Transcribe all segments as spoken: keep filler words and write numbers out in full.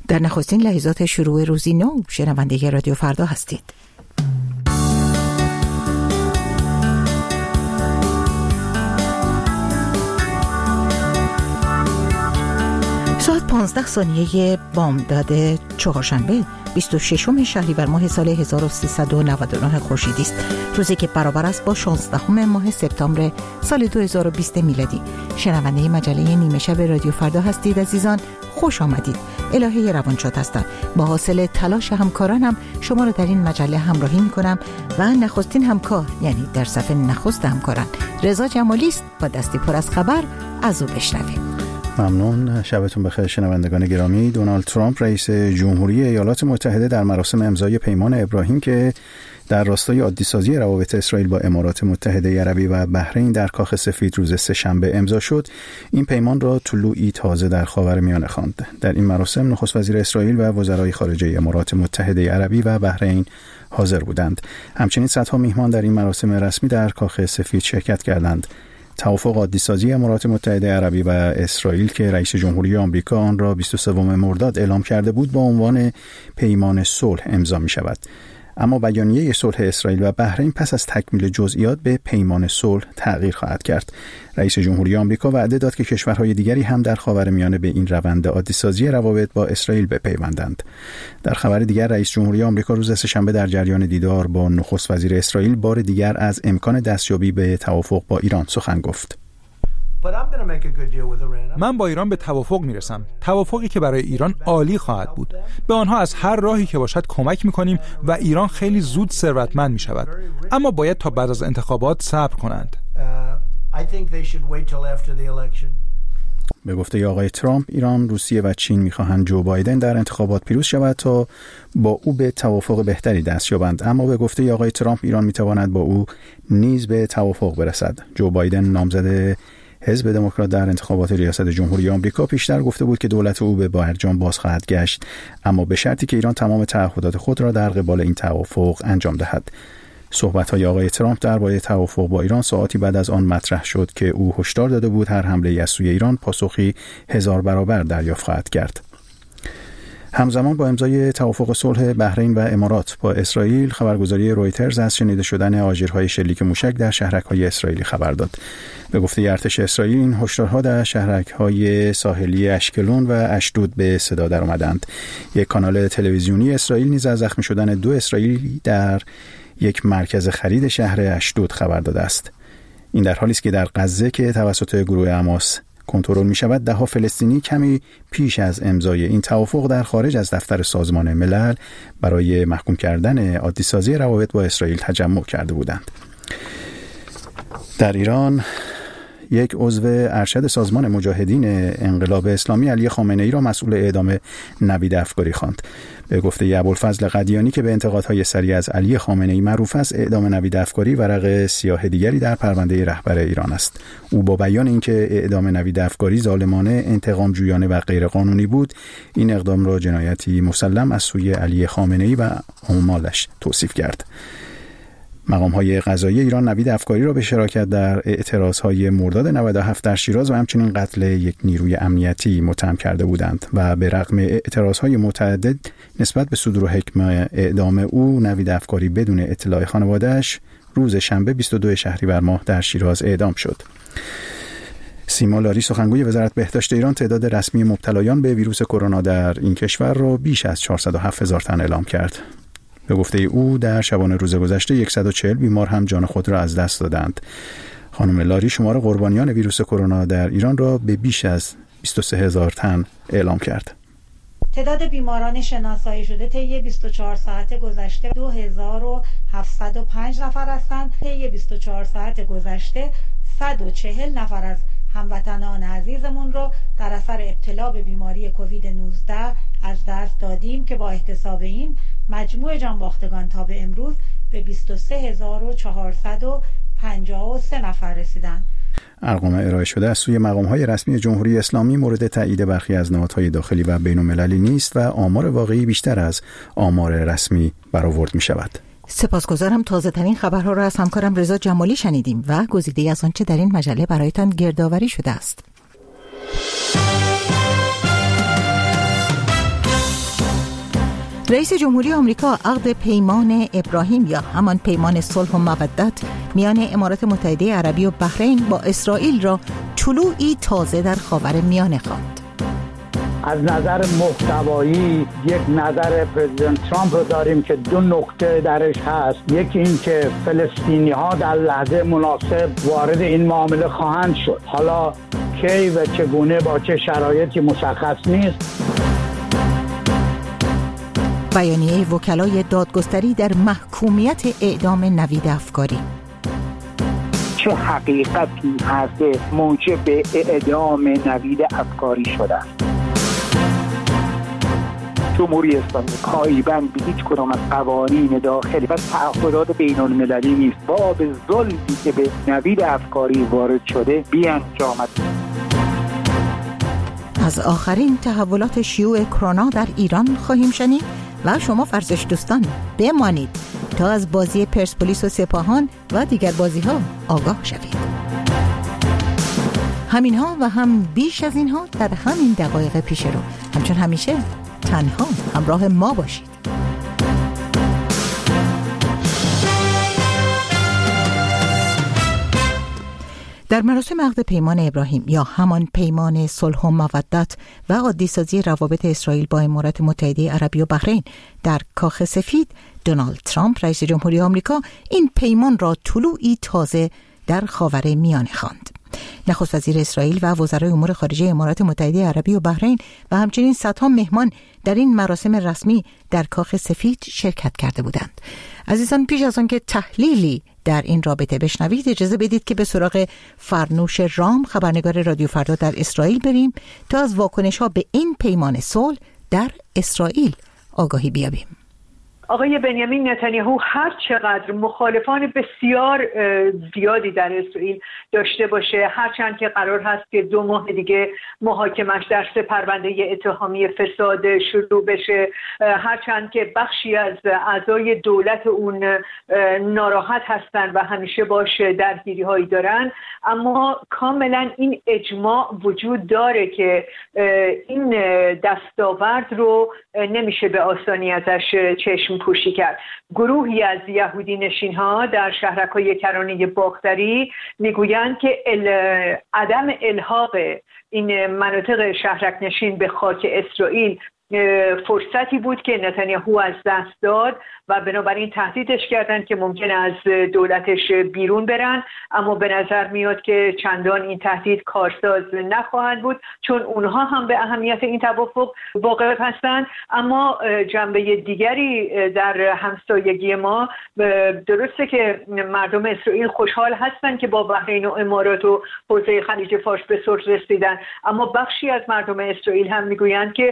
در نخستین لحظات شروع روزی نو شنونده رادیو فردا هستید. ساعت پانزده ثانیه بامداد چهارشنبه بیست و ششم شهریور ماه سال هزار و سیصد و نود و نه خورشیدی است، روزی که برابر است با شانزدهم ماه سپتامبر سال دو هزار و بیست میلادی. شنونده مجله نیمه شب رادیو فردا هستید عزیزان، خوش آمدید. الهه روانشاد هستم. با حاصل تلاش همکارانم شما رو در این مجله همراهی میکنم و نخستین همکار، یعنی در صف نخست همکاران، رضا جمالی است. با دستی پر از خبر از او بشنویم. ممنون. شبتون بخیر شنوندگان گرامی. دونالد ترامپ رئیس جمهوری ایالات متحده در مراسم امضای پیمان ابراهیم که در راستای عادی‌سازی روابط اسرائیل با امارات متحده عربی و بحرین در کاخ سفید روز سه‌شنبه امضا شد، این پیمان را طلوعی تازه در خاورمیانه خواند. در این مراسم نخست وزیر اسرائیل و وزرای خارجه امارات متحده عربی و بحرین حاضر بودند. همچنین صدها میهمان در این مراسم رسمی در کاخ سفید شرکت کردند. توافق عادی‌سازی امارات متحده عربی و اسرائیل که رئیس جمهوری آمریکا آن را بیست و سوم مرداد اعلام کرده بود با عنوان پیمان صلح امضا می شود. اما بیانیه صلح اسرائیل و بحرین پس از تکمیل جزئیات به پیمان صلح تغییر خواهد کرد. رئیس جمهوری آمریکا وعده داد که کشورهای دیگری هم در خاورمیانه به این روند عادی‌سازی روابط با اسرائیل بپیوندند. در خبر دیگر، رئیس جمهوری آمریکا روز سه‌شنبه در جریان دیدار با نخست وزیر اسرائیل بار دیگر از امکان دستیابی به توافق با ایران سخن گفت. من با ایران به توافق میرسم، توافقی که برای ایران عالی خواهد بود. به آنها از هر راهی که باشد کمک میکنیم و ایران خیلی زود ثروتمند میشود، اما باید تا بعد از انتخابات صبر کنند. به گفته آقای ترامپ، ایران، روسیه و چین میخواهند جو بایدن در انتخابات پیروز شود تا با او به توافق بهتری دست یابند، اما به گفته آقای ترامپ ایران میتواند با او نیز به توافق برسد. جو بایدن، نامزد حزب دموکرات در انتخابات ریاست جمهوری آمریکا، پیشتر گفته بود که دولت او به برجام باز خواهد گشت، اما به شرطی که ایران تمام تعهدات خود را در قبال این توافق انجام دهد. صحبت‌های آقای ترامپ درباره توافق با ایران ساعاتی بعد از آن مطرح شد که او هشدار داده بود هر حمله از سوی ایران پاسخی هزار برابر دریافت خواهد کرد. همزمان با امضای توافق صلح بحرین و امارات با اسرائیل، خبرگزاری رویترز از شنیده شدن آژیرهای شلیک موشک در شهرک‌های اسرائیلی خبر داد. به گفته ارتش اسرائیل، این هشدارها در شهرک‌های ساحلی اشکلون و اشدود به صدا درآمدند. یک کانال تلویزیونی اسرائیل نیز از زخمی شدن دو اسرائیلی در یک مرکز خرید شهر اشدود خبر داده است. این در حالی است که در غزه که توسط گروه حماس کنترل می شود، ده ها فلسطینی کمی پیش از امضای این توافق در خارج از دفتر سازمان ملل برای محکوم کردن عادی‌سازی روابط با اسرائیل تجمع کرده بودند. در ایران، یک عضو ارشد سازمان مجاهدین انقلاب اسلامی علی خامنه‌ای را مسئول اعدام نوید افکاری خواند. به گفته ابوالفضل قدیانی که به انتقادهای سریع از علی خامنه‌ای معروف است، اعدام نوید افکاری ورق سیاه دیگری در پرونده رهبر ایران است. او با بیان اینکه اعدام نوید افکاری ظالمانه، انتقام جویانه و غیرقانونی بود، این اقدام را جنایتی مسلم از سوی علی خامنه‌ای و عمالش توصیف کرد. مقام‌های قضایی ایران نوید افکاری را به شراکت در اعتراض‌های مرداد نود و هفت در شیراز و همچنین قتل یک نیروی امنیتی متهم کرده بودند و به رغم اعتراض‌های متعدد نسبت به صدور حکم اعدام او، نوید افکاری بدون اطلاع خانواده‌اش روز شنبه بیست و دو شهریور ماه در شیراز اعدام شد. سیما لاری، سخنگوی وزارت بهداشت ایران، تعداد رسمی مبتلایان به ویروس کرونا در این کشور را بیش از چهارصد و هفت هزار تن اعلام کرد. به گفته او، در شبانه روز گذشته صد و چهل بیمار هم جان خود را از دست دادند. خانم لاری شمار قربانیان ویروس کرونا در ایران را به بیش از بیست و سه هزار تن اعلام کرد. تعداد بیماران شناسایی شده طی بیست و چهار ساعت گذشته دو هزار و هفتصد و پنج نفر هستند. طی بیست و چهار ساعت گذشته صد و چهل نفر از هموطنان عزیزمون رو در اثر ابتلا به بیماری کووید نوزده از دست دادیم که با احتساب این مجموع جانباختگان تا به امروز به بیست و سه هزار و چهارصد و پنجاه و سه نفر رسیدند. ارقام ارائه شده از سوی مقام‌های رسمی جمهوری اسلامی مورد تایید برخی از نهادهای داخلی و بین‌المللی نیست و آمار واقعی بیشتر از آمار رسمی برآورد می‌شود. سپاسگزارم. تازه ترین خبرها را از همکارم رضا جمالی شنیدیم و گزیده از آنچه در این مجله برایتان گردآوری شده است. رئیس جمهوری آمریکا عقد پیمان ابراهیم یا همان پیمان صلح و مودت میان امارات متحده عربی و بحرین با اسرائیل را طلوعی تازه در خاورمیانه خواند. از نظر محتوایی یک نظر پرزیدنت ترامپ رو داریم که دو نکته درش هست. یکی این که فلسطینی ها در لحظه مناسب وارد این معامله خواهند شد. حالا کی و چگونه با چه شرایطی مشخص نیست. بیانیه وکلای دادگستری در محکومیت اعدام نوید افکاری. چه حقیقتی هست موجب اعدام نوید افکاری شده؟ جمهوری اسلامی پایبند به هیچ کدام از قوانین داخلی و تعهدات بین المللی نیست. با به ظلمی که به نوید افکاری وارد شده بیانجامد. از آخرین تحولات شیوع کرونا در ایران خواهیم شنید و شما ورزش دوستان بمانید تا از بازی پرسپولیس و سپاهان و دیگر بازی ها آگاه شوید. همین ها و هم بیش از اینها در همین دقایق پیش رو. همچون همیشه تنها همراه ما باشید. در مراسم عقد پیمان ابراهیم یا همان پیمان صلح و مودت و عادی‌سازی روابط اسرائیل با امارات متحده عربی و بحرین در کاخ سفید، دونالد ترامپ رئیس جمهوری آمریکا این پیمان را طلوعی تازه در خاورمیانه خواند. نخست وزیر اسرائیل و وزرای امور خارجه امارات متحده عربی و بحرین و همچنین صدها مهمان در این مراسم رسمی در کاخ سفید شرکت کرده بودند. عزیزان، پیش از آن که تحلیلی در این رابطه بشنوید، اجازه بدید که به سراغ فرنوش رام، خبرنگار رادیو فردا در اسرائیل بریم تا از واکنش‌ها به این پیمان صلح در اسرائیل آگاهی بیابیم. آقای بنیامین نتانیاهو هر چقدر مخالفان بسیار زیادی در اسرائیل داشته باشه، هرچند که قرار هست که دو ماه دیگه محاکمش در سه پرونده اتهامی فساد شروع بشه، هرچند که بخشی از اعضای دولت اون ناراحت هستن و همیشه باش درگیری هایی دارن، اما کاملا این اجماع وجود داره که این دستاورد رو نمیشه به آسانی ازش چشم پوشی کرد. گروهی از یهودی نشین ها در شهرک‌های کرانه باختری میگویند که ال... عدم الحاق این مناطق شهرک نشین به خاک اسرائیل فرصتی بود که نتانیاهو از دست داد و بنابراین تهدیدش کردند که ممکن از دولتش بیرون برن، اما به نظر میاد که چندان این تهدید کارساز نخواهند بود، چون اونها هم به اهمیت این توافق واقف هستند. اما جنبه دیگری در همسایگی ما، درسته که مردم اسرائیل خوشحال هستند که با بحرین و امارات و حوزه خلیج فارس به صلح رسیدن، اما بخشی از مردم اسرائیل هم میگویند که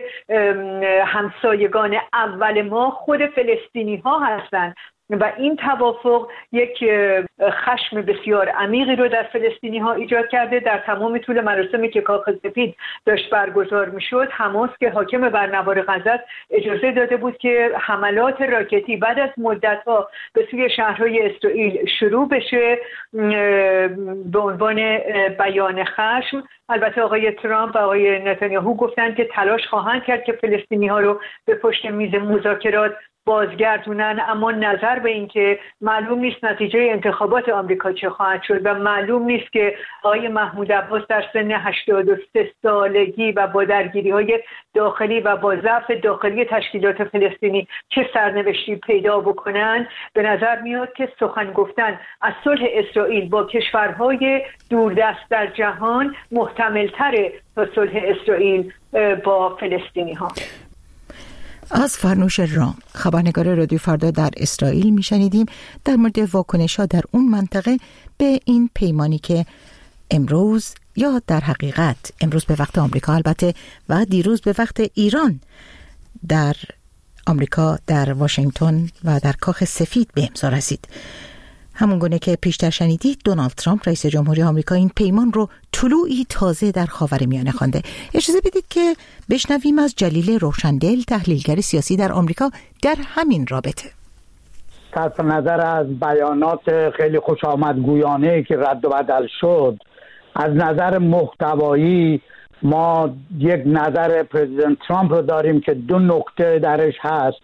همسایگان اول ما خود فلسطینی ها هستند و این توافق یک خشم بسیار عمیقی رو در فلسطینی ها ایجاد کرده. در تمام طول مراسمی که کاخ سفید داشت برگزار می شد، حماس که حاکم بر نوار غزه اجازه داده بود که حملات راکتی بعد از مدت ها به سوی شهرهای اسرائیل شروع بشه به عنوان بیان خشم. البته آقای ترامپ و آقای نتانیاهو گفتند که تلاش خواهند کرد که فلسطینی ها رو به پشت میز مذاکرات بازگردونن، اما نظر به این که معلوم نیست نتیجه انتخابات آمریکا چه خواهد شد و معلوم نیست که آقای محمود عباس در سن هشتاد و سه سالگی و با درگیری‌های داخلی و با ضعف داخلی تشکیلات فلسطینی چه سرنوشتی پیدا بکنن. به نظر میاد که سخن گفتن از صلح اسرائیل با کشورهای دوردست در جهان محتمل‌تره تا صلح اسرائیل با فلسطینی‌ها. از فرنوش رام، خبرنگار رادیو فردا در اسرائیل میشنیدیم در مورد واکنش‌ها در اون منطقه به این پیمانی که امروز، یا در حقیقت امروز به وقت آمریکا البته و دیروز به وقت ایران، در آمریکا در واشنگتن و در کاخ سفید به امضا رسید. همون گونه که پیشتر شنیدید، دونالد ترامپ رئیس جمهوری آمریکا این پیمان رو طلوعی تازه در خاورمیانه خوانده. اجازه بدید که بشنویم از جلیل روشندل، تحلیلگر سیاسی در آمریکا، در همین رابطه. صرف نظر از بیانات خیلی خوش آمدگویانه که رد و بدل شد، از نظر محتوایی ما یک نظر پرزیدنت ترامپ رو داریم که دو نکته درش هست.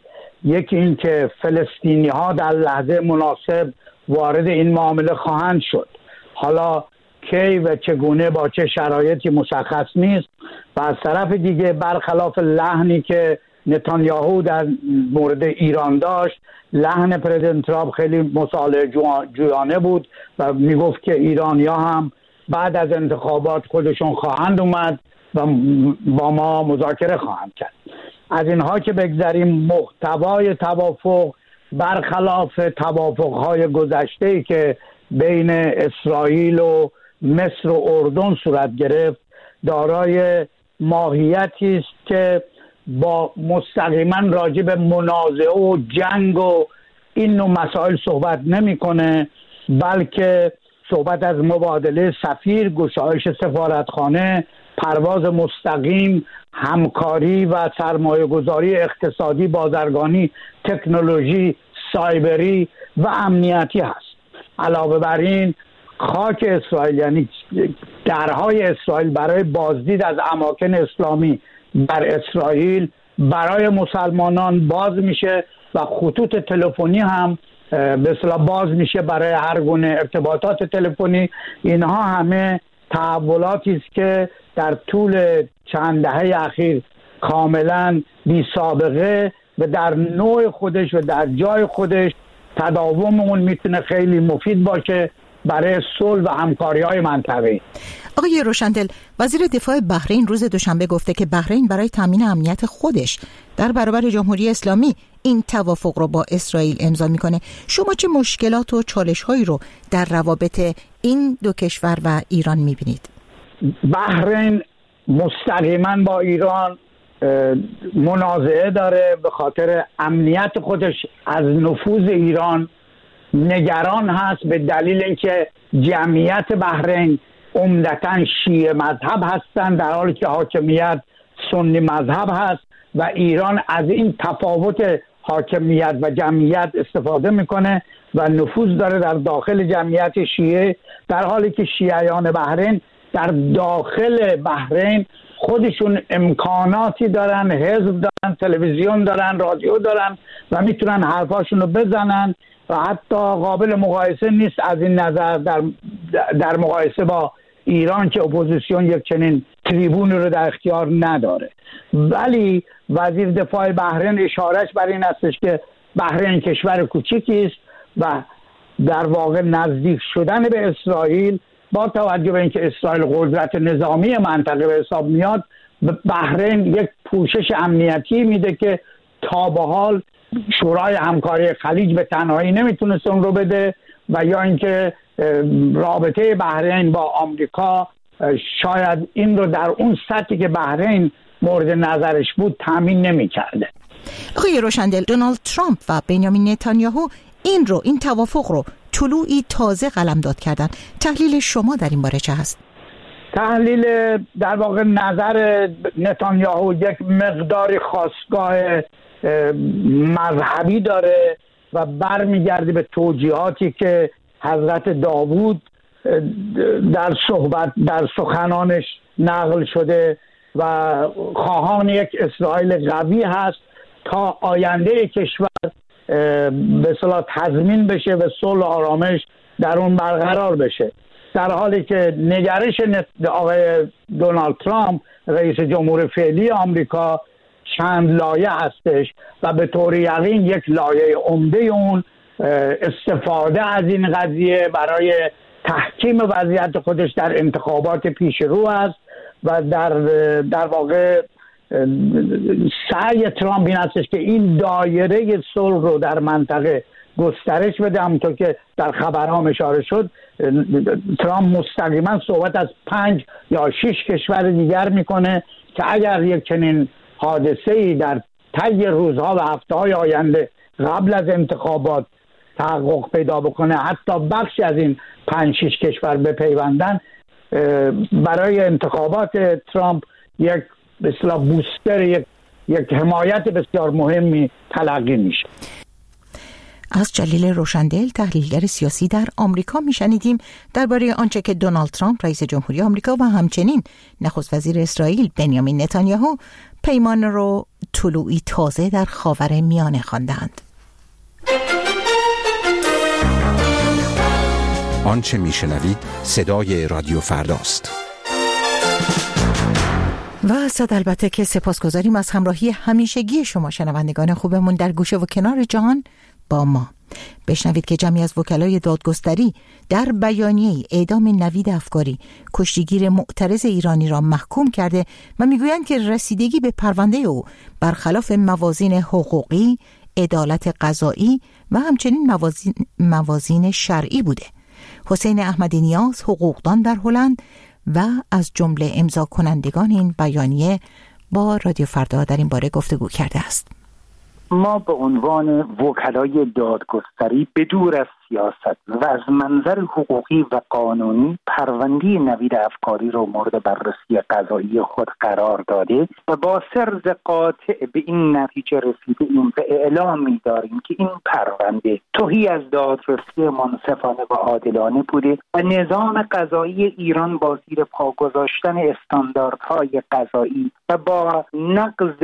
یکی این که فلسطینی ها در لحظه مناسب وارد این معامله خواهند شد. حالا کی و چگونه با چه شرایطی مشخص نیست. و از طرف دیگه برخلاف لحنی که نتانیاهو در مورد ایران داشت، لحن پرزیدنت ترامپ خیلی مصالحه جویانه بود و میگفت که ایرانیا هم بعد از انتخابات خودشون خواهند اومد و با ما مذاکره خواهند کرد. از اینها که بگذاریم، محتوای توافق برخلاف توافق‌های گذشته‌ای که بین اسرائیل و مصر و اردن صورت گرفت، دارای ماهیتی است که با مستقیما راجع به منازعه و جنگ و این نوع مسائل صحبت نمی‌کنه، بلکه صحبت از مبادله سفیر، گشایش سفارتخانه، پرواز مستقیم، همکاری و سرمایه‌گذاری اقتصادی، بازرگانی، تکنولوژی، سایبری و امنیتی هست. علاوه بر این خاک اسرائیل، یعنی درهای اسرائیل برای بازدید از اماکن اسلامی در اسرائیل برای مسلمانان باز میشه و خطوط تلفنی هم به اصطلاح باز میشه برای هر گونه ارتباطات تلفنی. اینها همه تحولاتی است که در طول چند دهه اخیر کاملا بی سابقه و در نوع خودش و در جای خودش تداوم اون میتونه خیلی مفید باشه برای صلح و همکاری‌های منطقه‌ای. آقای روشندل، وزیر دفاع بحرین روز دوشنبه گفته که بحرین برای تامین امنیت خودش در برابر جمهوری اسلامی این توافق رو با اسرائیل امضا میکنه. شما چه مشکلات و چالش‌هایی رو در روابط این دو کشور و ایران میبینید؟ بحرین مستقیما با ایران منازعه داره، به خاطر امنیت خودش از نفوذ ایران نگران هست، به دلیل اینکه جمعیت بحرین عمدتاً شیعه مذهب هستند در حالی که حاکمیت سنی مذهب هست و ایران از این تفاوت حاکمیت و جمعیت استفاده میکنه و نفوذ داره در داخل جمعیت شیعه، در حالی که شیعیان بحرین در داخل بحرین خودشون امکاناتی دارن، حزب دارن، تلویزیون دارن، رادیو دارن و میتونن حرفاشون رو بزنن و حتی قابل مقایسه نیست از این نظر در, در مقایسه با ایران که اپوزیسیون یک چنین تریبون رو در اختیار نداره. ولی وزیر دفاع بحرین اشارش بر این استش که بحرین کشور کوچیکی است و در واقع نزدیک شدن به اسرائیل با توجه به اینکه اسرائیل قدرت نظامی منطقه به حساب میاد، بحرین یک پوشش امنیتی میده که تا به حال شورای همکاری خلیج به تنهایی نمیتونست اون رو بده و یا اینکه رابطه بحرین با آمریکا شاید این رو در اون سطحی که بحرین مورد نظرش بود تامین نمیکرده. آقای روشندل، دونالد ترامپ و بنیامین نتانیاهو این رو این توافق رو طلوعی تازه قلمداد کردن. تحلیل شما در این باره چه هست؟ تحلیل در واقع نظر نتانیاهو یک مقداری خاستگاه مذهبی داره و برمیگرده به توجیهاتی که حضرت داوود در صحبت در سخنانش نقل شده و خواهان یک اسرائیل قوی هست تا آینده کشور به اصطلاح تضمین بشه و صلح و آرامش در اون برقرار بشه، در حالی که نگرش آقای دونالد ترامپ رئیس جمهور فعلی آمریکا چند لایه هستش و به طور یقین یک لایه عمده اون استفاده از این قضیه برای تحکیم وضعیت خودش در انتخابات پیش رو است و در در واقع سعی ترامپ این هستش که این دایره صلح رو در منطقه گسترش بده. همونطور که در خبرها اشاره شد، ترامپ مستقیما صحبت از پنج یا شش کشور دیگر میکنه که اگر یک چنین حادثه‌ای در طی روزها و هفته‌های آینده قبل از انتخابات تحقق پیدا بکنه، حتی بخشی از این پنج شش کشور بپیوندن، برای انتخابات ترامپ یک به اصطلاح بوستر، یک یک حمایت بسیار مهمی تلقی میشه. از جلیل روشندل، تحلیلگر سیاسی در آمریکا، میشنیدیم درباره آنچه که دونالد ترامپ رئیس جمهوری آمریکا و همچنین نخست وزیر اسرائیل بنیامین نتانیاهو پیمان رو طلوعی تازه در خاورمیانه خواندند. آنچه میشنوید صدای رادیو فرداست. و صد البته که سپاسگزاریم از همراهی همیشگی شما شنوندگان خوبمون در گوشه و کنار جهان با ما. بشنوید که جمعی از وکلای دادگستری در بیانیه اعدام نوید افکاری کشتیگیر معترض ایرانی را محکوم کرده و میگویند که رسیدگی به پرونده او برخلاف موازین حقوقی، عدالت قضایی و همچنین موازین, موازین شرعی بوده. حسین احمدی نیاز، حقوقدان در هلند و از جمله امضا کنندگان این بیانیه با رادیو فردا در این باره گفتگو کرده است. ما به عنوان وکلای دادگستری به دور از سیاست و از منظر حقوقی و قانونی پرونده نوید افکاری رو مورد بررسی قضایی خود قرار داده و با سرز قاطع به این نتیجه رسیدیم و اعلام می‌داریم که این پرونده توهی از دادرسی منصفانه و عادلانه بوده و نظام قضایی ایران با زیر پا گذاشتن استانداردهای قضایی و با نقض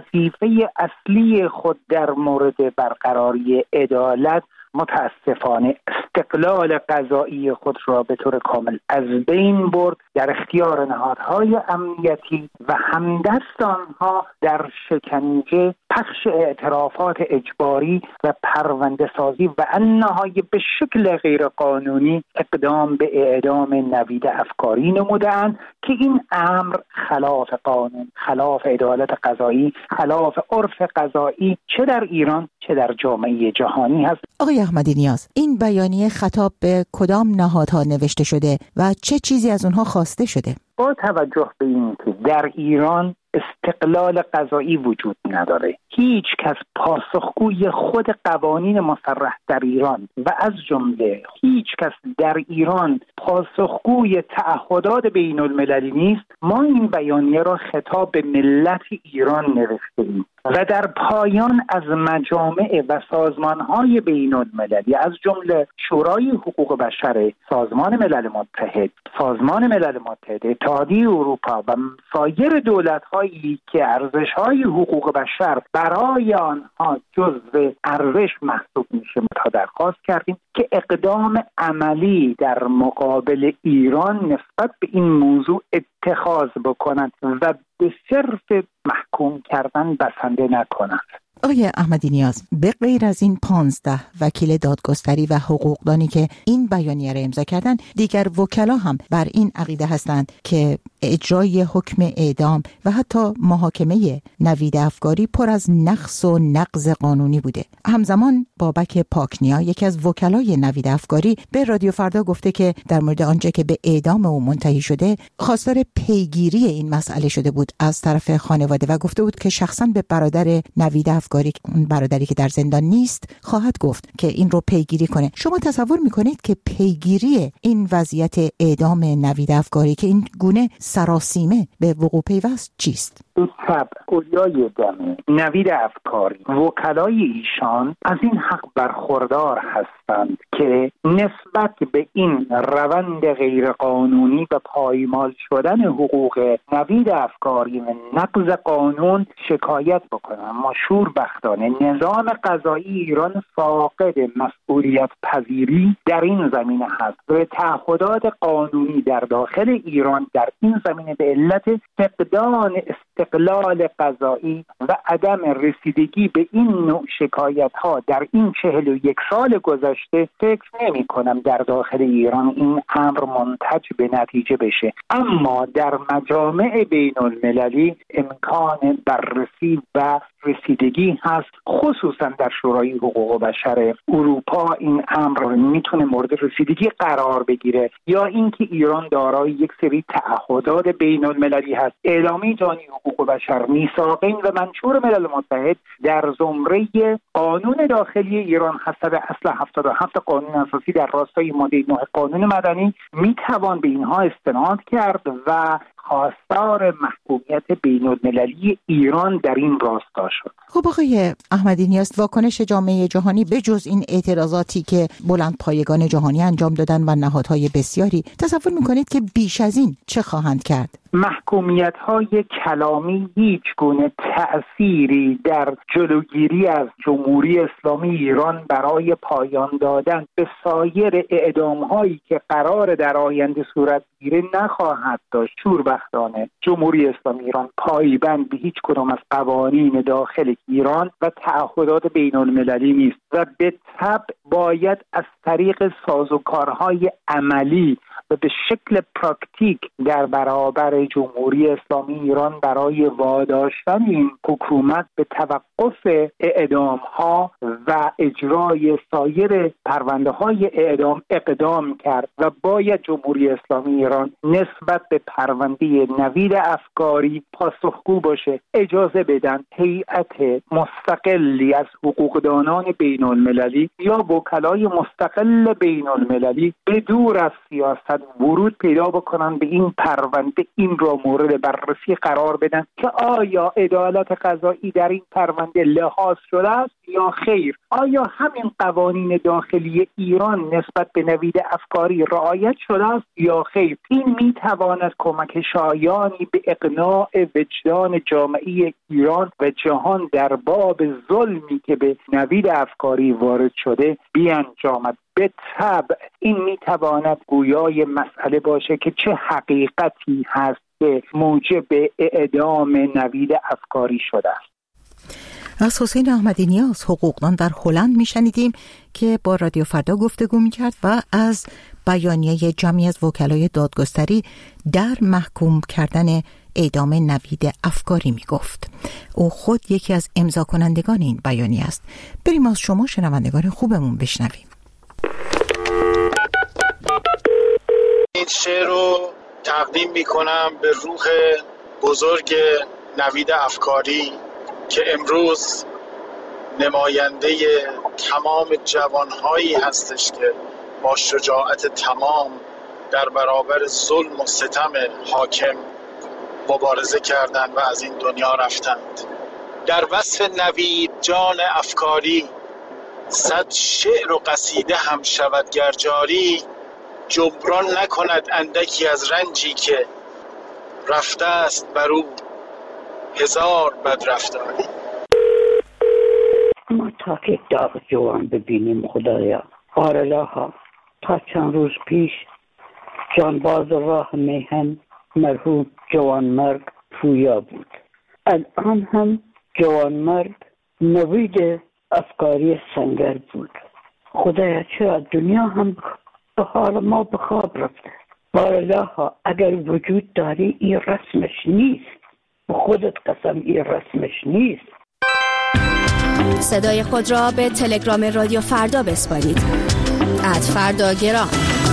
وظیفه اصلی خود در مورد برقراری عدالت متاسفانه استقلال قضایی خود را به طور کامل از بین برد، در اختیار نهادهای امنیتی و همدست آنها در شکنجه، پخش اعترافات اجباری و پرونده سازی و النهایه به شکل غیرقانونی اقدام به اعدام نوید افکاری نمودند که این امر خلاف قانون، خلاف عدالت قضایی، خلاف عرف قضایی چه در ایران چه در جامعه جهانی هست. آقای احمدی نیاز، این بیانیه خطاب به کدام نهادها نوشته شده و چه چیزی از اونها خواسته شده؟ با توجه به این که در ایران استقلال قضایی وجود نداره، هیچ کس پاسخگوی خود قوانین مصرح در ایران و از جمله هیچ کس در ایران پاسخگوی تعهدات بین المللی نیست، ما این بیانیه را خطاب به ملت ایران نوشته‌ایم و در پایان از مجامع و سازمان‌های بین المللی از جمله شورای حقوق بشر، سازمان ملل متحد، سازمان ملل متحد، اتحادیه اروپا و سایر دولت‌هایی که ارزش‌های حقوق بشر برای آنها جزو ارزش محسوب میشه تا درخواست کردیم که اقدام عملی در مقابل ایران نسبت به این موضوع اتخاذ بکنند و به صرف محکوم کردن بسنده نکنند. آقای احمدی نیاز، به غیر از این پانزده وکیل دادگستری و حقوقدانی که این بیانیه را امضا کردن، دیگر وکلا هم بر این عقیده هستند که اجرای حکم اعدام و حتی محاکمه نوید افکاری پر از نقص و نقض قانونی بوده. همزمان بابک پاکنیا، یکی از وکلای نوید افکاری، به رادیو فردا گفته که در مورد آنچه که به اعدام او منتهی شده خواستار پیگیری این مسئله شده بود از طرف خانواده و گفته بود که شخصا به برادر نوید افکاری، اون برادری که در زندان نیست، خواهد گفت که این رو پیگیری کنه. شما تصور میکنید که پیگیری این وضعیت اعدام نوید افکاری که این گونه سراسیمه به وقوع پیوست چیست؟ طب اولیای دم نوید افکاری، وکلای ایشان از این حق برخوردار هستند که نسبت به این روند غیرقانونی و پایمال شدن حقوق نوید افکاری و نقض قانون شکایت بکنند. ما شوربختانه نظام قضایی ایران فاقد مسئولیت پذیری در این زمینه هست و تعهدات قانونی در داخل ایران در این زمینه به علت فقدان استقلال قضایی و عدم رسیدگی به این نوع شکایت ها در این چهل و یک سال گذشته فکر نمی کنم در داخل ایران این امر منتج به نتیجه بشه، اما در مجامع بین المللی امکان بررسی و رسیدگی هست، خصوصا در شورای حقوق بشر اروپا این امر میتونه مورد رسیدگی قرار بگیره، یا اینکه ایران دارای یک سری تعهدات بین المللی هست، اعلامیه جهانی حقوق بشر، میثاقین و منشور ملل متحد در زمره قانون داخلی ایران حسب اصل هفتاد و هفت قانون اساسی در راستای ماده نه قانون مدنی میتوان به اینها استناد کرد و خواستار محکومیت بین‌المللی ایران در این راستا شد. خب آقای احمدی نیاز، واکنش جامعه جهانی به جز این اعتراضاتی که بلند پایگان جهانی انجام دادن و نهادهای بسیاری، تصور میکنید که بیش از این چه خواهند کرد؟ محکومیت‌های کلامی هیچ گونه تأثیری در جلوگیری از جمهوری اسلامی ایران برای پایان دادن به سایر اعدام‌هایی که قرار در آینده صورت گیره نخواهد داشت. شوربختانه جمهوری اسلامی ایران پایبند به هیچ کدام از قوانین داخل ایران و تعهدات بین‌المللی نیست و به طبع باید از طریق سازوکارهای عملی و به شکل پراکتیک در برابر جمهوری اسلامی ایران برای واداشتن این حکومت به توقف اعدام‌ها و اجرای سایر پرونده‌های اعدام اقدام کرد و باید جمهوری اسلامی ایران نسبت به پرونده نوید افکاری پاسخگو باشه. اجازه بدن هیئت مستقلی از حقوقدانان بین‌المللی یا وکلای مستقل بین‌المللی به دور از سیاست ورود پیدا بکنن به این پرونده، این را مورد بررسی قرار بدن که آیا عدالت قضایی در این پرونده لحاظ شده است یا خیر. آیا همین قوانین داخلی ایران نسبت به نوید افکاری رعایت شده است یا خیر. این میتواند کمک شایانی به اقناع وجدان جامعه ایران و جهان در باب ظلمی که به نوید افکاری وارد شده بیانجامد. به طبع این میتواند گویای مسئله باشه که چه حقیقتی هست که موجب اعدام نوید افکاری شده است. از حسین احمدی نیاز، حقوقدان در هلند میشنیدیم که با رادیو فردا گفتگو میکرد و از بیانیه جمعی از وکلای دادگستری در محکوم کردن اعدام نوید افکاری میگفت. او خود یکی از امضا کنندگان این بیانیه است. بریم از شما شنوندگان خوبمون بشنویم. این شعر رو تقدیم میکنم به روح بزرگ نوید افکاری که امروز نماینده تمام جوانهایی هستش که با شجاعت تمام در برابر ظلم و ستم حاکم مبارزه کردند و از این دنیا رفتند. در وصف نوید جان افکاری صد شعر و قصیده هم شود گرجاری، جبران نکند اندکی از رنجی که رفته است بر او هزار بدرفتاری. ما تا که داغ جوان ببینیم خدایا، آرلاها تا چند روز پیش جانباز راه میهن مرحوم جوانمرگ پویا بود. الان هم جوانمرگ نوید افکاری سنگر بود. خدایا چرا دنیا هم به حال ما به خواب رفته؟ بارلاها اگر وجود داری این رسمش نیست، به خودت قسم این رسمش نیست. صدای خود را به تلگرام رادیو فردا بسپارید. ات فردا گرام.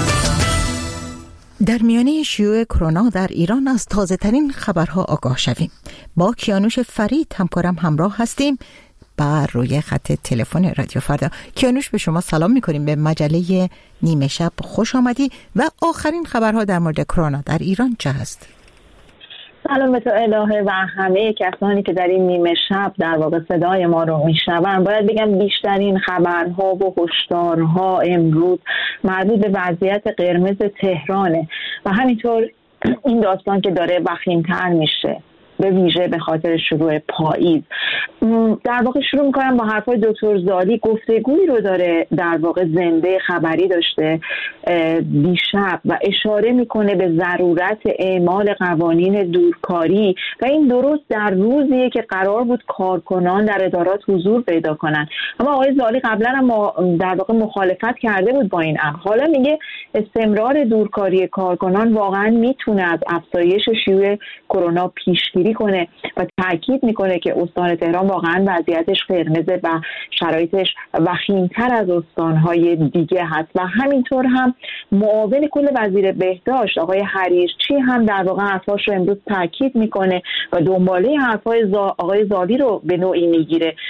در میانه شیوع کرونا در ایران از تازه ترین خبرها آگاه شویم. با کیانوش فرید همکارم همراه هستیم بر روی خط تلفن رادیو فردا. کیانوش، به شما سلام میکنیم. به مجله نیمه شب خوش آمدی و آخرین خبرها در مورد کرونا در ایران چه هست؟ سلام به تو الهه و همه کسانی که در این نیمه شب در واقع صدای ما رو میشنون. باید بگم بیشترین خبرها و هشدارها امروز مربوط به وضعیت قرمز تهرانه و همینطور این داستان که داره وخیم‌تر میشه، به ویژه به خاطر شروع پاییز. در واقع شروع میکنم با حرفای دکتر زالی. گفتگویی رو داره در واقع زنده خبری داشته دیشب و اشاره میکنه به ضرورت اعمال قوانین دورکاری و این درست در روزیه که قرار بود کارکنان در ادارات حضور پیدا کنن. اما آقای زالی قبلا هم در واقع مخالفت کرده بود با این امر. حالا میگه استمرار دورکاری کارکنان واقعا میتونه از افزایش شیوع کرونا پیشگیری کنه و تاکید میکنه که استان تهران واقعا وضعیتش قرمزه و شرایطش وخیم‌تر از استانهای دیگه هست و همینطور هم معاون کل وزیر بهداشت آقای حریرچی هم در واقع حرفاش رو امروز تاکید میکنه و دنباله حرفای زا... آقای زالی رو به نوعی میگیره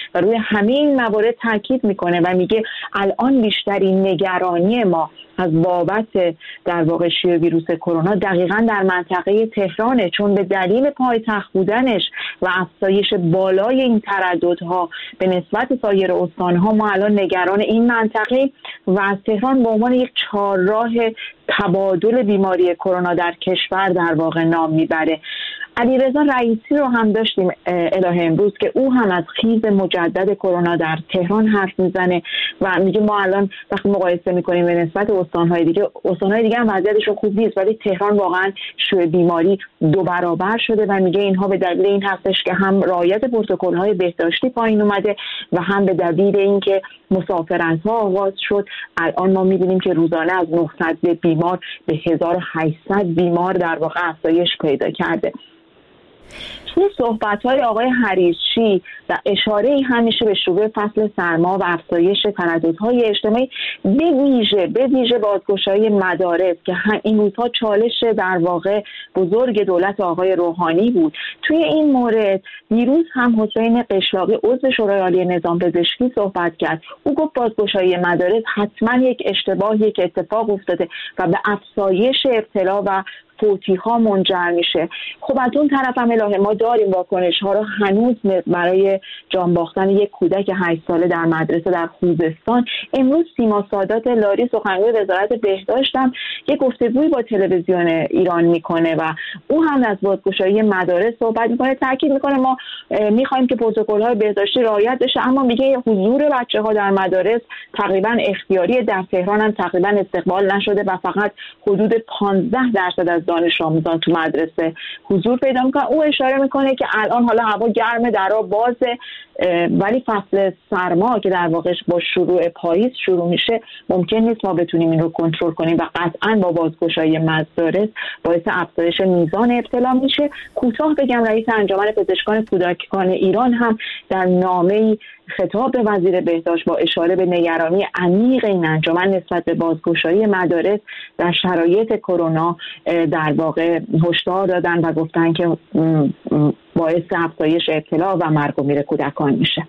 و روی همه این موارد تاکید میکنه و میگه الان بیشترین نگرانی ما از بابت در واقع شیوع ویروس کرونا دقیقاً در منطقه تهرانه، چون به دلیل پایتخت بودنش و افزایش بالای این ترددها به نسبت سایر استانها ما الان نگران این منطقه و از تهران به عنوان یک چهارراه تبادل بیماری کرونا در کشور در واقع نام میبره. علیرضا رئیسی رو هم داشتیم الهه امروز که او هم از خیز مجدد کرونا در تهران حرف میزنه و میگه ما الان وقتی مقایسه میکنیم به نسبت استانهای دیگه، استانهای دیگه هم وضعیتشون خوب نیست ولی تهران واقعا شیوع بیماری دو برابر شده و میگه اینها به دلیل این هستش که هم رعایت پروتکل‌های بهداشتی پایین اومده و هم به دلیل اینکه مسافرت‌ها آغاز شد. الان ما می‌بینیم که روزانه از نهصد بیمار به هزار و هشتصد بیمار در واقع افزایش پیدا کرده. توی صحبت‌های آقای حریصچی و اشاره‌ای همیشه به شروع فصل سرما و افزایش ترددهای اجتماعی به ویژه به ویژه بازگشایی مدارس که این روزها چالش در واقع بزرگ دولت آقای روحانی بود. توی این مورد دیروز هم حسین قشلاقی عضو شورای عالی نظام پزشکی صحبت کرد. او گفت بازگشایی مدارس حتما یک اشتباه یک اتفاق افتاده و به افزایش ابتلا و فوتی ها منجر میشه. خب از اون طرف هم الهه ما داریم واکنش ها رو هنوز برای جان باختن یک کودک هشت ساله در مدرسه در خوزستان. امروز سیما سادات لاری سخنگوی وزارت بهداشت هم یک گفتگویی با تلویزیون ایران میکنه و او هم از بازگشایی مدارس صحبت میکنه، تاکید میکنه ما میخوایم که پروتکل های بهداشتی رعایت بشه اما میگه حضور بچه ها در مدارس تقریبا اختیاری، در تهران هم تقریبا استقبال نشده و فقط حدود پانزده درصد از دانش آموزان تو مدرسه حضور پیدا میکنن. او اشاره میکنه که الان حالا هوا گرمه، درا بازه ولی فصل سرما که در واقع با شروع پاییز شروع میشه ممکن نیست ما بتونیم این رو کنترل کنیم و قطعا با بازگشایی مدارس باعث افزایش میزان ابتلا میشه. کوتاه بگم رئیس انجمن پزشکان کودکان ایران هم در نامه‌ای خطاب به وزیر بهداشت با اشاره به نگرانی عمیق این انجمن نسبت به بازگشایی مدارس در شرایط کرونا در واقع هشدار دادن و گفتن که باعث افزایش ابتلا و مرگ و میر کودکان میشه.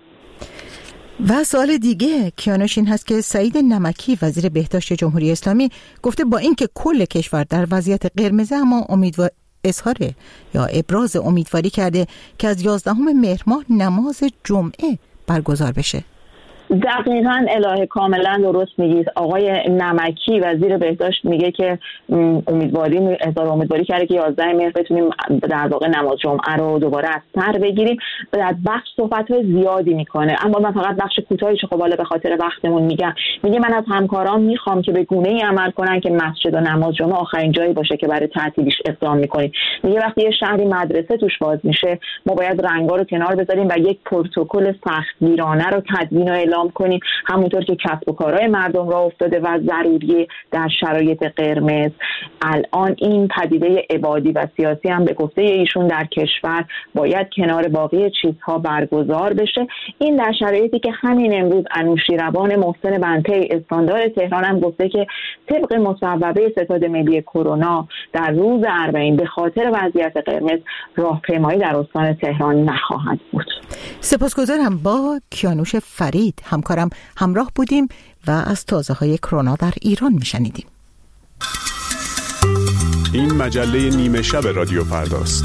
و سوال دیگه کیانوش این هست که سعید نمکی وزیر بهداشت جمهوری اسلامی گفته با اینکه کل کشور در وضعیت قرمز اما امیدوار اظهار یا ابراز امیدواری کرده که از یازدهم مهر ماه نماز جمعه برگزار بشه. دقیقاً الهه کاملا درست میگید. آقای نمکی وزیر بهداشت میگه که امیدواری اظهار امیدواری کرده که یازده مهر بتونیم در واقع نماز جمعه رو دوباره از سر بگیریم. در بخش صحبت‌های زیادی میکنه اما من فقط بخش کوتاهیش خب حالا به خاطر وقتمون میگم. میگه من از همکارام میخوام که به گونه‌ای عمل کنن که مسجد و نماز جمعه آخرین جایی باشه که برای تعطیلیش اقدام میکنیم. میگه وقتی یه شهری مدرسه توش باز میشه ما باید رنگا رو کنار بذاریم و یک پروتکل سختگیرانه رو تدوین و اعلام کنیم، همونطور که کسب و کارهای مردم را افتاده و ضروری در شرایط قرمز. الان این پدیده عبادی و سیاسی هم به گفته ایشون در کشور باید کنار باقی چیزها برگزار بشه. این در شرایطی که همین امروز انوشیروان محسن بنته استاندار تهران هم گفته که طبق مصوبه ستاد ملی کرونا در روز اربعین به خاطر وضعیت قرمز راهپیمایی در استان تهران نخواهد بود. سپاسگزارم. با کیانوش فرید همکارم همراه بودیم و از تازه های کرونا در ایران میشنیدیم. این مجله نیمه شب رادیو فرداست.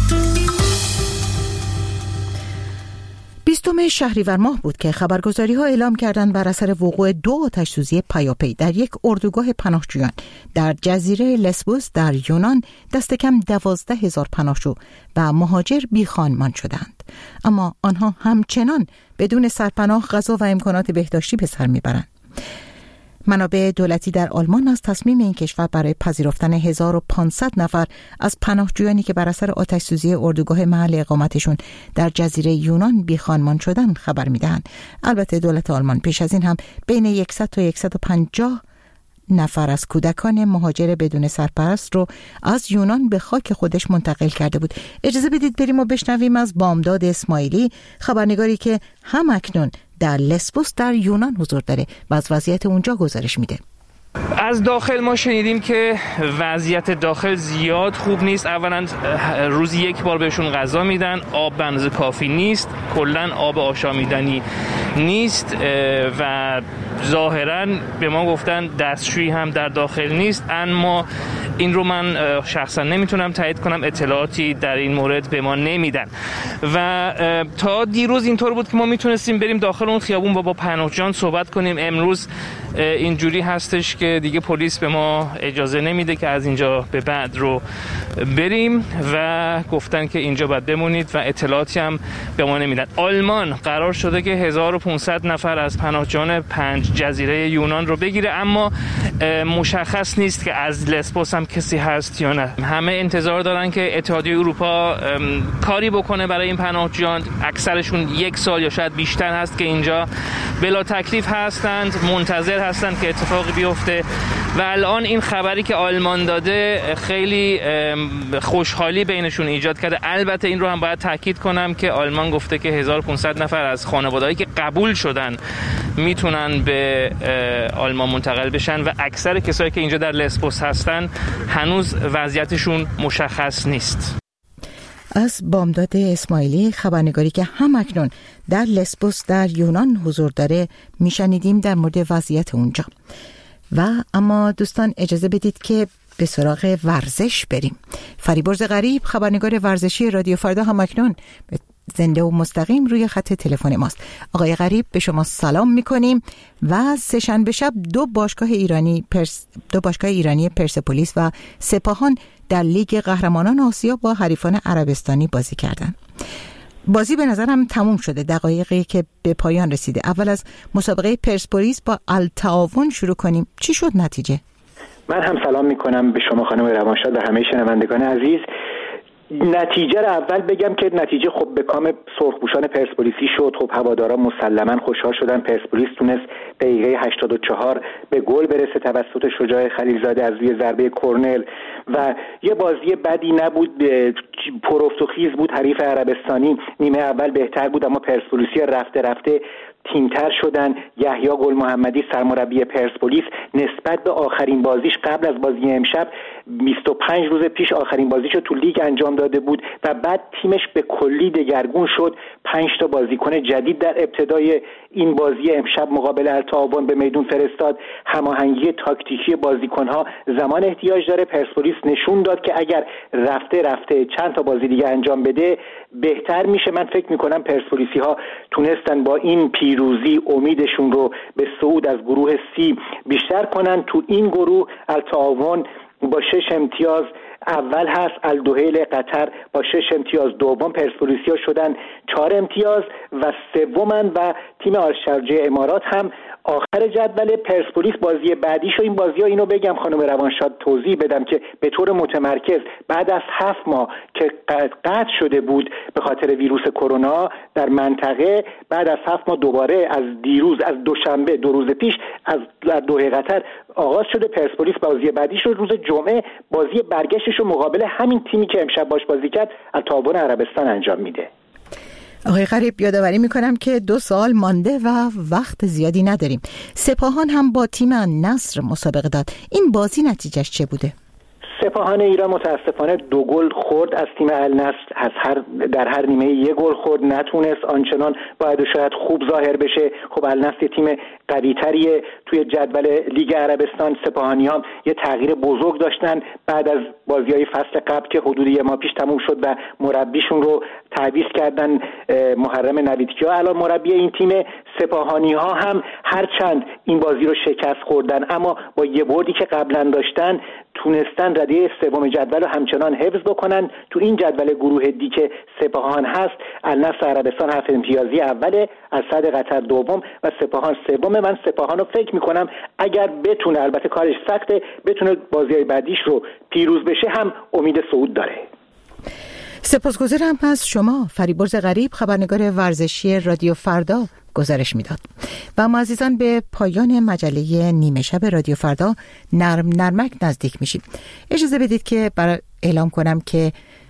بیستم شهریور ماه بود که خبرگزاری ها اعلام کردند بر اثر وقوع دو آتش سوزی پیاپی در یک اردوگاه پناهجویان در جزیره لسبوس در یونان دست کم دوازده هزار پناهجو و مهاجر بیخانمان شدند. اما آنها همچنان بدون سرپناه، غذا و امکانات بهداشتی به سر میبرند. منابع دولتی در آلمان از تصمیم این کشور برای پذیرفتن هزار و پانصد نفر از پناهجویانی که بر اثر آتش‌سوزی اردوگاه محل اقامتشون در جزیره یونان بیخانمان شدن خبر میدهند. البته دولت آلمان پیش از این هم بین صد تا صد و پنجاه نفر از کودکان مهاجر بدون سرپرست رو از یونان به خاک خودش منتقل کرده بود. اجازه بدید بریم و بشنویم از بامداد اسماعیلی، خبرنگاری که هم اکنون در لسبوس در یونان حضور داره و از وضعیت اونجا گزارش میده. از داخل ما شنیدیم که وضعیت داخل زیاد خوب نیست. اولا روزی یک بار بهشون غذا میدن، آب به اندازه کافی نیست، کلا آب آشامیدنی نیست و ظاهرا به ما گفتن دستشویی هم در داخل نیست. اما این رو من شخصا نمیتونم تایید کنم، اطلاعاتی در این مورد به ما نمیدن. و تا دیروز اینطور بود که ما میتونستیم بریم داخل اون خیابون و با پناهجویان صحبت کنیم. امروز اینجوری هستش که دیگه پلیس به ما اجازه نمیده که از اینجا به بعد رو بریم و گفتن که اینجا باید بمونید و اطلاعاتی هم به ما نمیدن. آلمان قرار شده که هزار و پانصد نفر از پناهجویان پنج جزیره یونان رو بگیره، اما مشخص نیست که از لسبوس هم کسی هست یا نه. همه انتظار دارن که اتحادیه اروپا کاری بکنه برای این پناهجویان. اکثرشون یک سال یا شاید بیشتر هست که اینجا بلا تکلیف هستند، منتظر هستند که اتفاقی بیفته و الان این خبری که آلمان داده خیلی خوشحالی بینشون ایجاد کرده. البته این رو هم باید تاکید کنم که آلمان گفته که هزار و پانصد نفر از خانواده‌ای که قبول شدن میتونن به آلمان منتقل بشن و اکثر کسایی که اینجا در لسبوس هستن هنوز وضعیتشون مشخص نیست. از بامداد اسماعیلی، خبرنگاری که همکنون در لسبوس در یونان حضور داره، میشنیدیم در مورد وضعیت اونجا. و اما دوستان اجازه بدید که به سراغ ورزش بریم. فریبرز غریب، خبرنگار ورزشی رادیو فردا، همکنون زنده و مستقیم روی خط تلفن ماست. آقای غریب، به شما سلام میکنیم و سه‌شنبه شب دو باشگاه ایرانی پرس دو باشگاه ایرانی پرسپولیس و سپاهان در لیگ قهرمانان آسیا با حریفان عربستانی بازی کردند. بازی به نظرم تموم شده، دقایقی که به پایان رسیده. اول از مسابقه پرسپولیس با التعاون شروع کنیم. چی شد نتیجه؟ من هم سلام میکنم به شما خانم روانشاد و همه شنوندگان عزیز. نتیجه رو اول بگم که نتیجه خب به کام سرخپوشان پرسپولیسی شد. خب هوادارا مسلماً خوشحال شدن. پرسپولیس تونست دقیقه هشتاد و چهار به گل برسه توسط شجاع خلیلزاده از روی ضربه کرنل و یه بازی بدی نبود، پرافت و خیز بود. حریف عربستانی نیمه اول بهتر بود، اما پرسپولیسی رفته رفته تیمتر شدن. یحیی گل محمدی سرمربی پرسپولیس نسبت به آخرین بازیش قبل از بازی امشب بیست و پنج روز پیش آخرین بازیشو تو لیگ انجام داده بود و بعد تیمش به کلی دگرگون شد. پنج تا بازیکن جدید در ابتدای این بازی امشب مقابل التعاون به میدون فرستاد. هماهنگی تاکتیکی بازیکن‌ها زمان احتیاج داره. پرسپولیس نشون داد که اگر رفته رفته چند تا بازی دیگه انجام بده بهتر میشه. من فکر میکنم پرسپولیسی‌ها تونستن با این پیروزی امیدشون رو به صعود از گروه سی بیشتر کنن. تو این گروه التعاون با شش امتیاز اول هست، الدوحیل قطر با شش امتیاز دوم، پرسپولیسیا شدن چهار امتیاز و سومن و تیم آلشرجه امارات هم آخر جدول. پرسپولیس بازی بعدیشو، این بازی‌ها اینو بگم خانم روانشاد توضیح بدم که به طور متمرکز بعد از هفت ماه که قطع شده بود به خاطر ویروس کرونا در منطقه، بعد از هفت ماه دوباره از دیروز از دوشنبه دو روز پیش از دوحه قطر آغاز شده. پرسپولیس بازی بعدیشو روز جمعه بازی برگشتشو مقابل همین تیمی که امشب باش بازی کرد التعاون عربستان انجام میده. آقای غریب، یادآوری میکنم که دو سال مانده و وقت زیادی نداریم. سپاهان هم با تیم نصر مسابقه داد. این بازی نتیجهش چه بوده؟ سپاهان ایران متاسفانه دو گل خورد از تیم النصر. از هر در هر نیمه یک گل خورد، نتونست آنچنان باید شاید خوب ظاهر بشه. خب النصر تیم قوی‌تریه توی جدول لیگ عربستان. سپاهانیان یه تغییر بزرگ داشتن بعد از بازی‌های فصل قبل که حدود یک ماه پیش تموم شد و مربیشون رو تعویض کردن. محرم نویدکیا الان مربی این تیم. سپاهانی‌ها هم هرچند این بازی رو شکست خوردن، اما با یه بردی که قبلا داشتن تونستن رده سوم جدول رو همچنان حفظ بکنن. تو این جدول گروه دی که سپاهان هست، النصر عربستان هفت امتیازی اوله، اسد قطر دوم و سپاهان سوم. من سپاهان رو فکر میکنم اگر بتونه، البته کارش سخته، بتونه بازی‌های بعدیش رو پیروز بشه هم امید صعود داره. سپاسگزارم از شما فریبرز غریب، خبرنگار ورزشی رادیو فردا گزارش میداد. و اما عزیزان به پایان مجله نیمه شب رادیو فردا نرم نرمک نزدیک میشیم. اجازه بدید که برای اعلام کنم که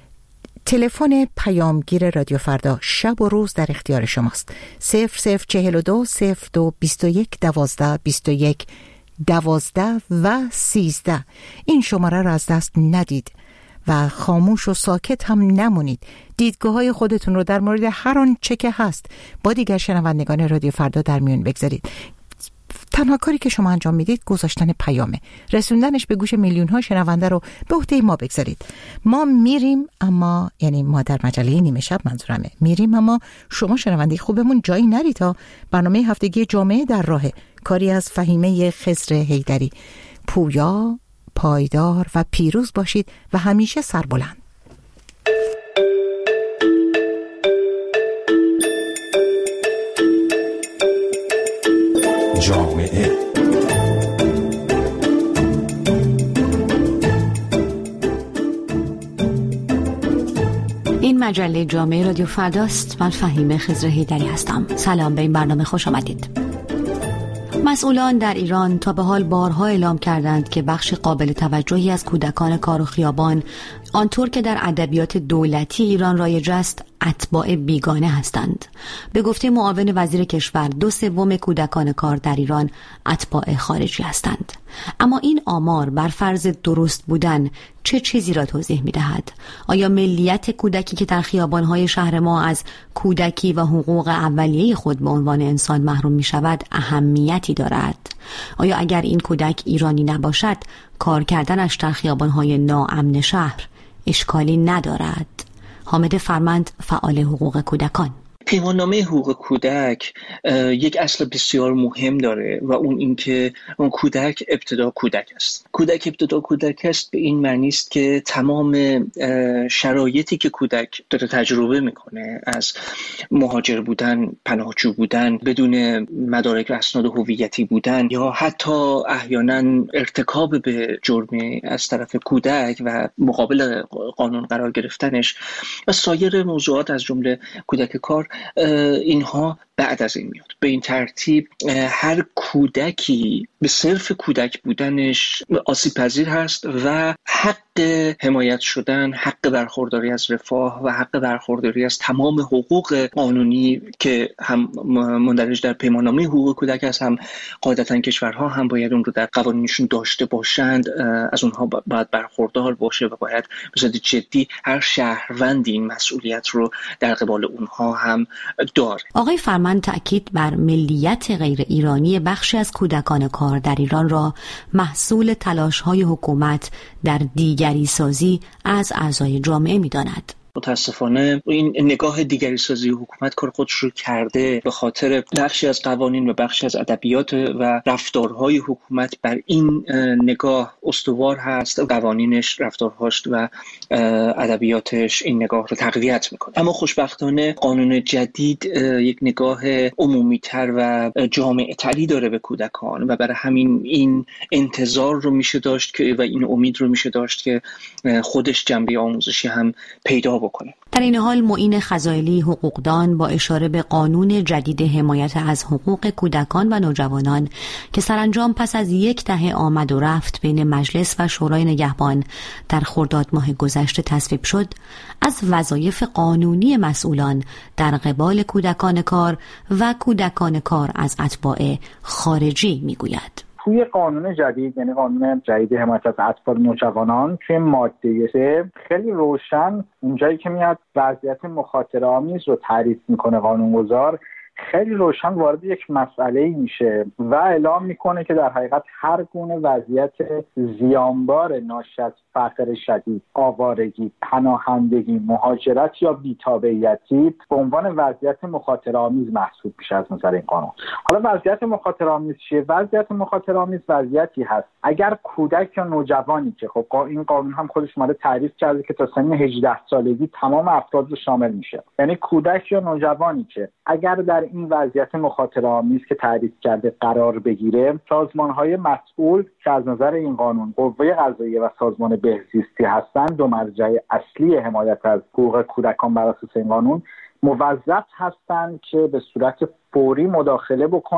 تلفن پیامگیر رادیو فردا شب و روز در اختیار شماست. صفر صفر چهل و دو صفر دو بیست و یک دوازده بیست و یک دوازده و سیزده. این شماره را از دست ندید و خاموش و ساکت هم نمونید. دیدگاه های خودتون رو در مورد هر آن چه که هست با دیگر شنوندگان رادیو فردا در میون بگذارید. تنها کاری که شما انجام میدید گذاشتن پیامه، رسوندنش به گوش میلیون ها شنونده رو به عهده ما بگذارید. ما میریم اما، یعنی ما در مجله نیمه شب منظورمه، میریم اما شما شنونده خوبمون جایی نرید. تا برنامه هفتگی جامعه در راهه، کاری از فهیمه خضر حیدری. پویا، پایدار و پیروز باشید و همیشه سربلند. جامعه این مجله جامعه رادیو فرداست. من فهیمه خضر حیدری هستم. سلام، به این برنامه خوش آمدید. مسئولان در ایران تا به حال بارها اعلام کردند که بخش قابل توجهی از کودکان کار و خیابان، آنطور که در ادبیات دولتی ایران رایج است، اتباع بیگانه هستند. به گفته معاون وزیر کشور، دو سوم کودکان کار در ایران اتباع خارجی هستند. اما این آمار بر فرض درست بودن چه چیزی را توضیح می دهد؟ آیا ملیت کودکی که در خیابان‌های شهر ما از کودکی و حقوق اولیه خود به عنوان انسان محروم می شود اهمیتی دارد؟ آیا اگر این کودک ایرانی نباشد، کار کردنش در خیابان‌های ناامن شهر اشکالی ندارد؟ حامد فرمند، فعال حقوق کودکان: پیماننامه حقوق کودک یک اصل بسیار مهم داره و اون اینکه اون کودک ابتدا کودک است. کودک ابتدا کودک است به این معنی است که تمام شرایطی که کودک داره تجربه میکنه، از مهاجر بودن، پناهجو بودن، بدون مدارک و اسناد هویتی بودن، یا حتی احیانا ارتکاب به جرمی از طرف کودک و مقابل قانون قرار گرفتنش و سایر موضوعات از جمله کودک کار، اینها بعد از این میاد. به این ترتیب هر کودکی به صرف کودک بودنش آسیب پذیر هست و حق حمایت شدن، حق برخورداری از رفاه و حق برخورداری از تمام حقوق قانونی که هم مندرج در پیماننامه حقوق کودک است، هم قاعدتاً کشورها هم باید اون رو در قوانینشون داشته باشند، از اونها باید برخوردار باشه و باید به صورت جدی هر شهروندی این مسئولیت رو در قبال اونها هم داره. آقای فرمان تأکید بر ملیت غیر ایرانی بخشی از کودکان کار در ایران را محصول تلاش‌های حکومت در دیگری سازی از اعضای جامعه می‌داند. متاسفانه این نگاه دیگری سازی حکومت کار خودش رو کرده، به خاطر بخشی از قوانین و بخشی از ادبیات و رفتارهای حکومت بر این نگاه استوار هست. قوانینش، رفتارهاش و ادبیاتش این نگاه رو تقویت میکنه. اما خوشبختانه قانون جدید یک نگاه عمومی‌تر و جامع‌تری داره به کودکان و برای همین این انتظار رو میشه داشت که و این امید رو میشه داشت که خودش جنبه آموزشی هم پیدا بکنه. در این حال معین خزائلی حقوقدان با اشاره به قانون جدید حمایت از حقوق کودکان و نوجوانان که سرانجام پس از یک دهه آمد و رفت بین مجلس و شورای نگهبان در خرداد ماه گذشته تصویب شد، از وظایف قانونی مسئولان در قبال کودکان کار و کودکان کار از اتباع خارجی میگوید. توی قانون جدید، یعنی قانون جدید حمایت از اطفال نوجوانان، توی ماده سه خیلی روشن اونجایی که میاد وضعیت مخاطره آمیز رو تعریف میکنه قانونگذار، خیلی روشن وارد یک مسئله میشه و اعلام میکنه که در حقیقت هر گونه وضعیت زیانبار ناشی از فقر شدید، آوارگی، پناهندگی، مهاجرت یا بی‌تابعیتی به عنوان وضعیت مخاطره آمیز محسوب میشه از نظر این قانون. حالا وضعیت مخاطره آمیز چیه؟ وضعیت مخاطره آمیز وضعیتی هست اگر کودک یا نوجوانی که خب این قانون هم خودش اومده تعریف کرده که تا سن هجده سالگی تمام افراد رو شامل میشه، یعنی کودک یا نوجوانی که اگر در این وضعیت مخاطره آمیز که تعریف کرده قرار بگیره، سازمان‌های مسئول که از نظر این قانون قوه قضاییه و سازمان بهزیستی هستند، دو مرجع اصلی حمایت از حقوق کودکان بر اساس این قانون، موظف هستند که به صورت فوری مداخله بکنند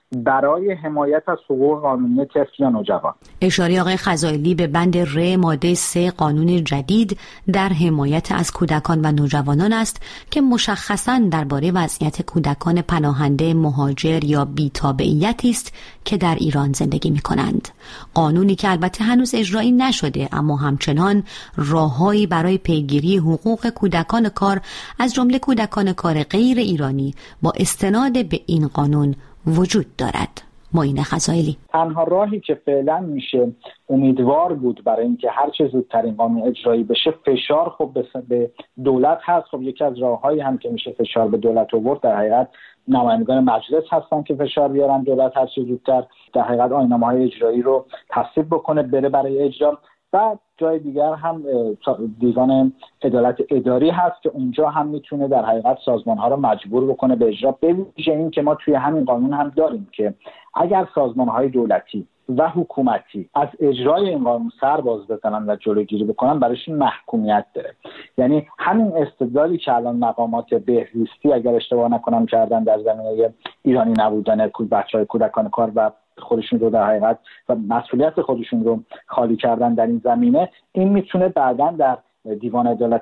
برای حمایت از حقوق قانونی طفل یا نوجوان. اشاره آقای خزائلی به بند ر ماده سه قانون جدید در حمایت از کودکان و نوجوانان است که مشخصاً درباره وضعیت کودکان پناهنده، مهاجر یا بی‌تابعیتی است که در ایران زندگی می‌کنند. قانونی که البته هنوز اجرایی نشده، اما همچنان راههایی برای پیگیری حقوق کودکان کار از جمله کودکان کار غیر ایرانی با استناد به این قانون وجود دارد. معین خزائلی: تنها راهی که فعلا میشه امیدوار بود برای اینکه هر چه زودتر این قانون اجرایی بشه فشار خب به دولت هست. خب یکی از راههایی هم که میشه فشار به دولت آورد در حقیقت نمایندگان مجلس هستن که فشار بیارن دولت هر چه زودتر در حقیقت آیین‌نامه‌های اجرایی رو تصویب بکنه بره برای اجرا. و جای دیگر هم دیوان عدالت اداری هست که اونجا هم میتونه در حقیقت سازمان‌ها رو مجبور بکنه به اجرا. به ویژه این که ما توی همین قانون هم داریم که اگر سازمان‌های دولتی و حکومتی از اجرای این قانون سر باز بزنن و جلوگیری بکنن برایشون محکومیت داره. یعنی همین استدلالی که الان مقامات بهزیستی اگر اشتباه نکنم کردن در زمینه ایرانی نبودن بچه‌های کودکان کار و خودشون رو در حقیقت و مسئولیت خودشون رو خالی کردن در این زمینه، این میتونه بعداً در دیوان عدالت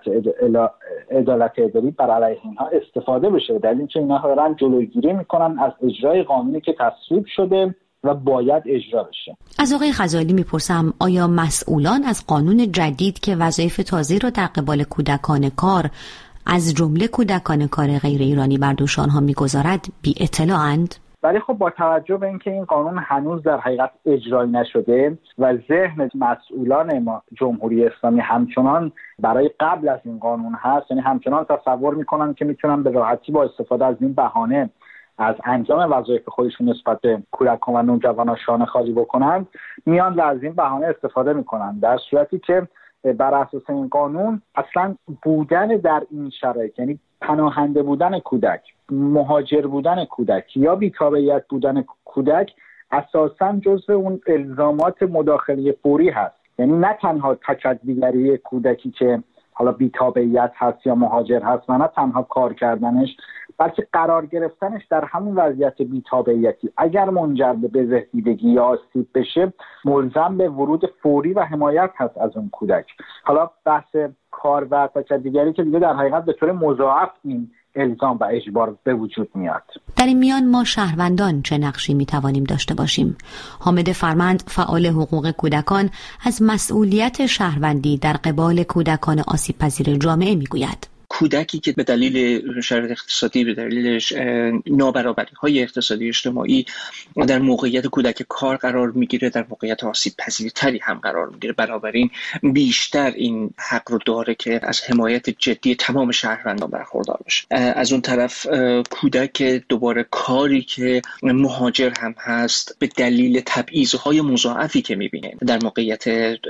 عدالت اداری بر علیه اینها استفاده بشه، در اینکه اینها دارن جلوگیری میکنن از اجرای قانونی که تصویب شده و باید اجرا بشه. از آقای خزائلی میپرسم آیا مسئولان از قانون جدید که وظایف تازه را در قبال کودکان کار از جمله کودکان کار غیر ایرانی بر دوش آنها میگذارد بی اطلاعند؟ ولی خب با توجه به اینکه این قانون هنوز در حقیقت اجرایی نشده و ذهن مسئولان ما جمهوری اسلامی همچنان برای قبل از این قانون هست، یعنی همچنان تصور میکنن که میتونن به راحتی با استفاده از این بهانه از انجام وظایف خودشون نسبت به کودکان و نوجوانان شانه خالی بکنن، میان و از این بهانه استفاده میکنن، در صورتی که بر اساس این قانون اصلا بودن در این شرایط، یعنی پناهنده بودن کودک، مهاجر بودن کودک یا بی‌تابعیت بودن کودک اساساً جزء اون الزامات مداخله فوری هست. یعنی نه تنها تکدیگری کودکی که حالا بی‌تابعیت هست یا مهاجر هست و نه تنها کار کردنش، بلکه قرار گرفتنش در همون وضعیت بی‌تابعیتی اگر منجر به بزهیدگی یا آسیب بشه ملزم به ورود فوری و حمایت هست از اون کودک. حالا بحث کار و تکدیگری که دیگه در حقیقت به طور مضاعف این الزام و اجبار به وجود میاد. در این میان ما شهروندان چه نقشی میتوانیم داشته باشیم؟ حامد فرمند، فعال حقوق کودکان، از مسئولیت شهروندی در قبال کودکان آسیب پذیر جامعه میگوید. کودکی که به دلیل شرایط اقتصادی، به دلیل نابرابری‌های اقتصادی اجتماعی در موقعیت کودک کار قرار میگیره، در موقعیت آسیب پذیرتری هم قرار میگیره، بنابراین بیشتر این حق رو داره که از حمایت جدی تمام شهروندان برخوردار بشه. از اون طرف کودک دوباره کاری که مهاجر هم هست به دلیل تبعیض‌های مضاعفی که میبینه در موقعیت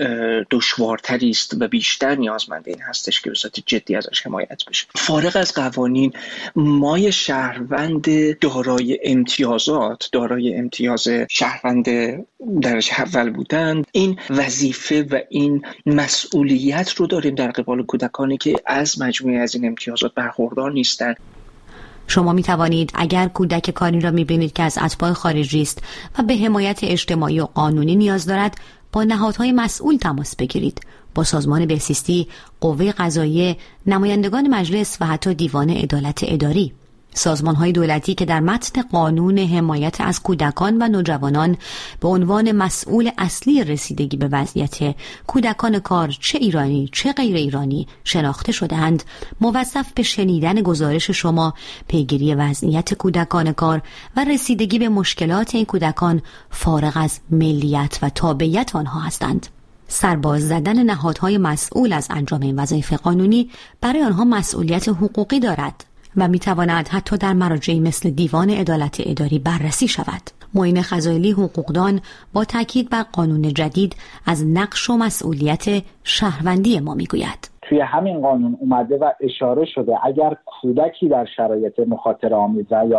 دشوارتری است و بیشتر نیازمند این هستش که به صورت جدی ازش حمایت بشه. فارغ از قوانین، مای شهروند دارای امتیازات، دارای امتیاز شهروند درجه اول بودن، این وظیفه و این مسئولیت رو داریم در قبال کودکانی که از مجموعه از این امتیازات برخوردار نیستند. شما می توانید اگر کودک کاری را می بینید که از اتباع خارجی است و به حمایت اجتماعی و قانونی نیاز دارد، با نهادهای مسئول تماس بگیرید، با سازمان بهزیستی، قوه قضاییه، نمایندگان مجلس و حتی دیوان عدالت اداری. سازمان‌های دولتی که در متن قانون حمایت از کودکان و نوجوانان به عنوان مسئول اصلی رسیدگی به وضعیت کودکان کار چه ایرانی چه غیر ایرانی شناخته شده‌اند، موظف به شنیدن گزارش شما، پیگیری وضعیت کودکان کار و رسیدگی به مشکلات این کودکان فارغ از ملیت و تابعیت آنها هستند. سرباز زدن نهادهای مسئول از انجام این وظایف قانونی برای آنها مسئولیت حقوقی دارد و میتواند حتی در مراجعی مثل دیوان عدالت اداری بررسی شود. معین خزائلی، حقوقدان، با تاکید بر قانون جدید از نقش و مسئولیت شهروندی ما میگوید. توی همین قانون اومده و اشاره شده اگر کودکی در شرایط مخاطره آمیز یا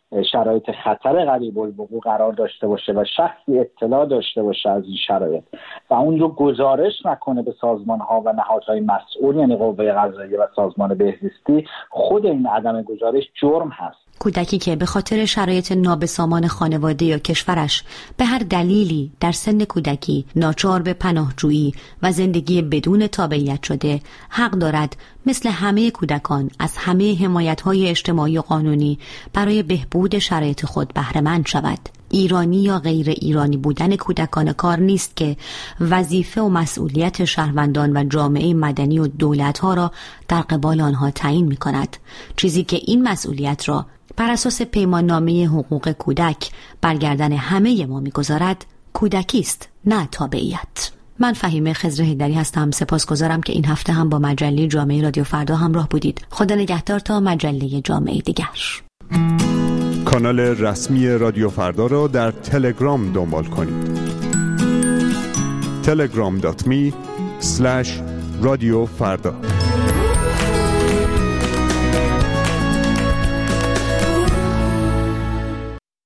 شرایط خطر قریب الوقوع قرار داشته باشه و شخصی اطلاع داشته باشه از این شرایط و اون رو گزارش نکنه به سازمان‌ها و نهادهای مسئول، یعنی قوه قضاییه و سازمان بهزیستی، خود این عدم گزارش جرم هست. کودکی که به خاطر شرایط نابسامان خانواده یا کشورش به هر دلیلی در سن کودکی ناچار به پناهجویی و زندگی بدون تابعیت شده، حق دارد مثل همه کودکان از همه حمایت‌های اجتماعی و قانونی برای بهبود شرایط خود بهره مند شود. ایرانی یا غیر ایرانی بودن کودکان کار نیست که وظیفه و مسئولیت شهروندان و جامعه مدنی و دولت‌ها را در قبال آنها تعیین می‌کند. چیزی که این مسئولیت را بر اساس پیماننامه حقوق کودک برگردن همه ما می‌گذارد، کودکی است، نه تابعیت. من فهیمه خضر حیدری هستم. سپاسگزارم که این هفته هم با مجله جامعه رادیو فردا همراه بودید. خدا نگهدار تا مجله جامعه دیگر. کانال رسمی رادیو فردا را در تلگرام دنبال کنید. تلگرام دات می اسلش رادیو فردا.